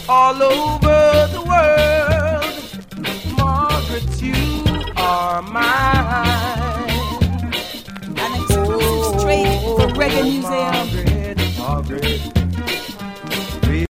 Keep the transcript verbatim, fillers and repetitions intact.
all over the world. Margaret, you are mine. An exclusive straight for Reggae Museum. Margaret.